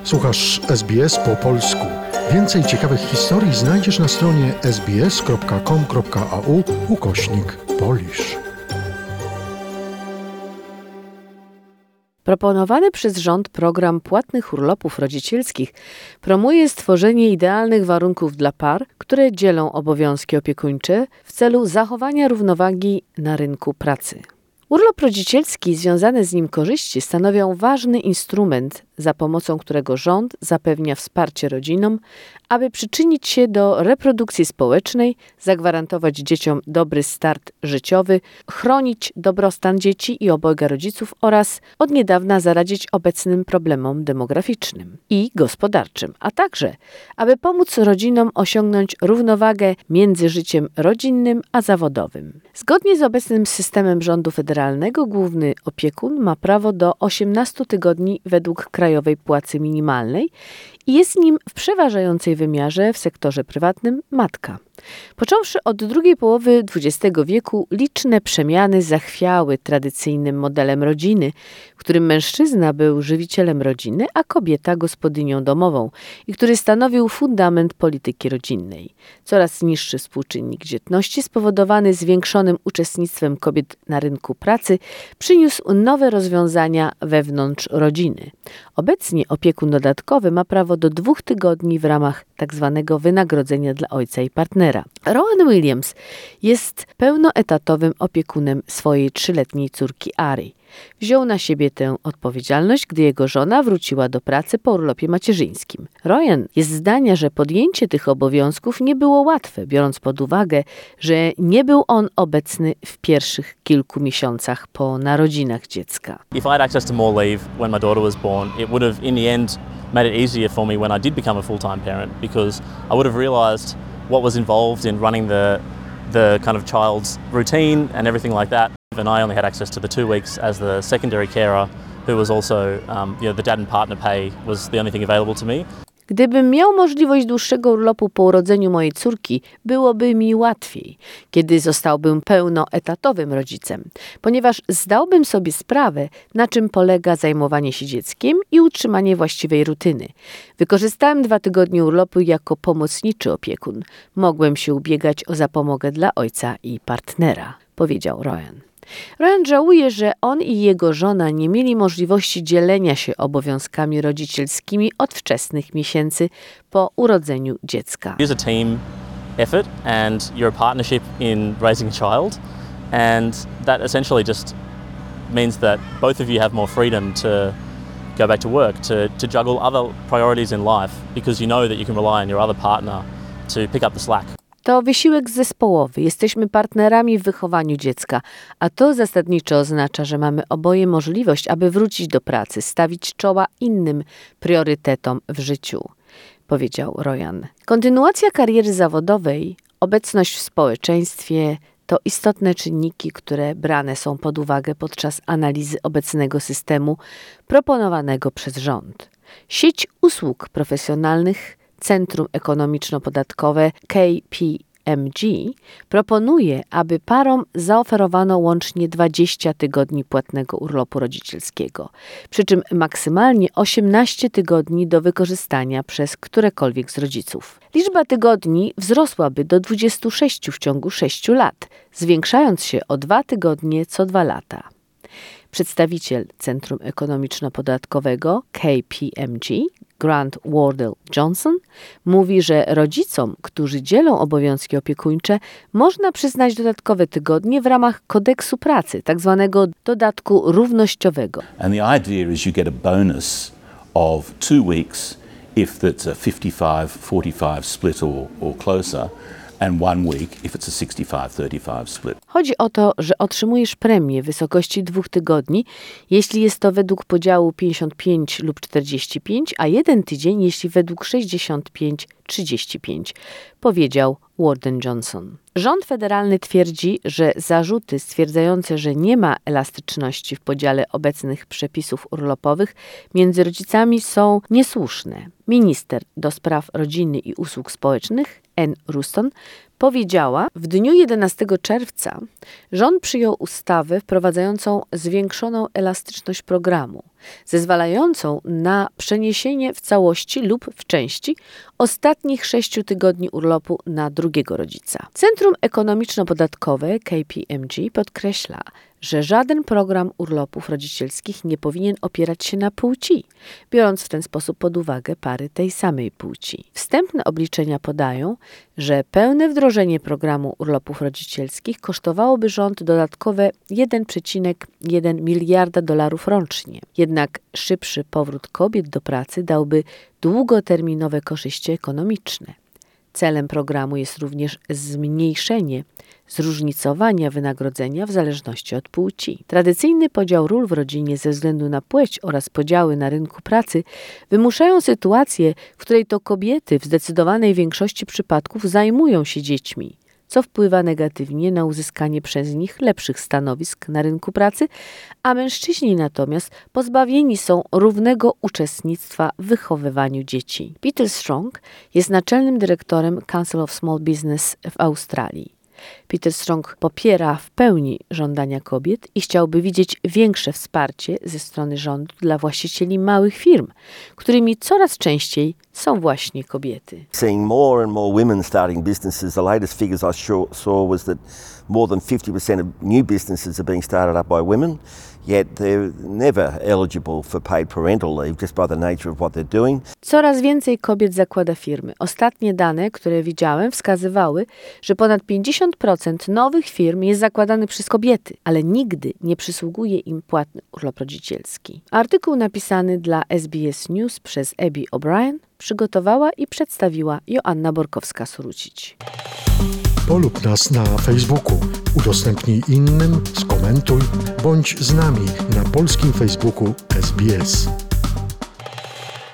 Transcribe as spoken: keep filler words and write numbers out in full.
Słuchasz S B S po polsku. Więcej ciekawych historii znajdziesz na stronie sbs.com.au ukośnik Polish. Proponowany przez rząd program płatnych urlopów rodzicielskich promuje stworzenie idealnych warunków dla par, które dzielą obowiązki opiekuńcze w celu zachowania równowagi na rynku pracy. Urlop rodzicielski i związane z nim korzyści stanowią ważny instrument, za pomocą którego rząd zapewnia wsparcie rodzinom, aby przyczynić się do reprodukcji społecznej, zagwarantować dzieciom dobry start życiowy, chronić dobrostan dzieci i obojga rodziców oraz od niedawna zaradzić obecnym problemom demograficznym i gospodarczym, a także, aby pomóc rodzinom osiągnąć równowagę między życiem rodzinnym a zawodowym. Zgodnie z obecnym systemem rządu federalnego główny opiekun ma prawo do osiemnastu tygodni według krajowej płacy minimalnej i jest nim w przeważającej wymiarze w sektorze prywatnym matka. Począwszy od drugiej połowy dwudziestego wieku, liczne przemiany zachwiały tradycyjnym modelem rodziny, w którym mężczyzna był żywicielem rodziny, a kobieta gospodynią domową i który stanowił fundament polityki rodzinnej. Coraz niższy współczynnik dzietności spowodowany zwiększonym uczestnictwem kobiet na rynku pracy przyniósł nowe rozwiązania wewnątrz rodziny. Obecnie opiekun dodatkowy ma prawo do dwóch tygodni w ramach tzw. wynagrodzenia dla ojca i partnera. Rowan Williams jest pełnoetatowym opiekunem swojej trzyletniej córki Ari. Wziął na siebie tę odpowiedzialność, gdy jego żona wróciła do pracy po urlopie macierzyńskim. Ryan jest zdania, że podjęcie tych obowiązków nie było łatwe, biorąc pod uwagę, że nie był on obecny w pierwszych kilku miesiącach po narodzinach dziecka. If I had access to more leave when my daughter was born, it would have in the end made it easier for me when I did become a full-time parent, because I would have realized what was involved in running the the kind of child's routine and everything like that. And I only had access to the two weeks as the secondary carer, who was also, um, you know, the dad and partner pay was the only thing available to me. Gdybym miał możliwość dłuższego urlopu po urodzeniu mojej córki, byłoby mi łatwiej, kiedy zostałbym pełnoetatowym rodzicem, ponieważ zdałbym sobie sprawę, na czym polega zajmowanie się dzieckiem i utrzymanie właściwej rutyny. Wykorzystałem dwa tygodnie urlopu jako pomocniczy opiekun. Mogłem się ubiegać o zapomogę dla ojca i partnera, powiedział Ryan. Ryan żałuje, że on i jego żona nie mieli możliwości dzielenia się obowiązkami rodzicielskimi od wczesnych miesięcy po urodzeniu dziecka. It is a team effort and you're a partnership in raising a child, and that essentially just means that both of you have more freedom to go back to work, to, to juggle other priorities in life, because you know that you can rely on your other partner to pick up the slack. To wysiłek zespołowy. Jesteśmy partnerami w wychowaniu dziecka, a to zasadniczo oznacza, że mamy oboje możliwość, aby wrócić do pracy, stawić czoła innym priorytetom w życiu, powiedział Ryan. Kontynuacja kariery zawodowej, obecność w społeczeństwie to istotne czynniki, które brane są pod uwagę podczas analizy obecnego systemu proponowanego przez rząd. Sieć usług profesjonalnych Centrum Ekonomiczno-Podatkowe K P M G proponuje, aby parom zaoferowano łącznie dwadzieścia tygodni płatnego urlopu rodzicielskiego, przy czym maksymalnie osiemnaście tygodni do wykorzystania przez którekolwiek z rodziców. Liczba tygodni wzrosłaby do dwudziestu sześciu w ciągu sześciu lat, zwiększając się o dwa tygodnie co dwa lata. Przedstawiciel Centrum Ekonomiczno-Podatkowego K P M G, Grant Wardell Johnson, mówi, że rodzicom, którzy dzielą obowiązki opiekuńcze, można przyznać dodatkowe tygodnie w ramach kodeksu pracy, tak zwanego dodatku równościowego. And the idea is you get a bonus of two weeks if it's a fifty-five forty-five split or, or closer, and one week if it's a sixty-five thirty-five split. Chodzi o to, że otrzymujesz premię w wysokości dwóch tygodni, jeśli jest to według podziału pięćdziesiąt pięć lub czterdzieści pięć, a jeden tydzień, jeśli według sześćdziesiąt pięć trzydzieści pięć, powiedział Warden Johnson. Rząd federalny twierdzi, że zarzuty stwierdzające, że nie ma elastyczności w podziale obecnych przepisów urlopowych między rodzicami są niesłuszne. Minister do spraw rodziny i usług społecznych Ann Ruston powiedziała, w dniu jedenastego czerwca rząd przyjął ustawę wprowadzającą zwiększoną elastyczność programu. zezwalającą na przeniesienie w całości lub w części ostatnich sześciu tygodni urlopu na drugiego rodzica. Centrum Ekonomiczno-Podatkowe K P M G podkreśla, że żaden program urlopów rodzicielskich nie powinien opierać się na płci, biorąc w ten sposób pod uwagę pary tej samej płci. Wstępne obliczenia podają, że pełne wdrożenie programu urlopów rodzicielskich kosztowałoby rząd dodatkowe jeden przecinek jeden miliarda dolarów rocznie. Jednak szybszy powrót kobiet do pracy dałby długoterminowe korzyści ekonomiczne. Celem programu jest również zmniejszenie zróżnicowania wynagrodzenia w zależności od płci. Tradycyjny podział ról w rodzinie ze względu na płeć oraz podziały na rynku pracy wymuszają sytuację, w której to kobiety w zdecydowanej większości przypadków zajmują się dziećmi, co wpływa negatywnie na uzyskanie przez nich lepszych stanowisk na rynku pracy, a mężczyźni natomiast pozbawieni są równego uczestnictwa w wychowywaniu dzieci. Peter Strong jest naczelnym dyrektorem Council of Small Business w Australii. Peter Strong popiera w pełni żądania kobiet i chciałby widzieć większe wsparcie ze strony rządu dla właścicieli małych firm, którymi coraz częściej są właśnie kobiety. Seeing more and more women starting businesses, the latest figures I saw was that more than fifty percent of new businesses are being started up by women, yet they're never eligible for paid parental leave just by the nature of what they're doing. Coraz więcej kobiet zakłada firmy. Ostatnie dane, które widziałem, wskazywały, że ponad pięćdziesiąt procent nowych firm jest zakładanych przez kobiety, ale nigdy nie przysługuje im płatny urlop rodzicielski. Artykuł napisany dla S B S News przez Abby O'Brien przygotowała i przedstawiła Joanna Borkowska-Surucić. Polub nas na Facebooku, udostępnij innym, skomentuj, bądź z nami na polskim Facebooku S B S.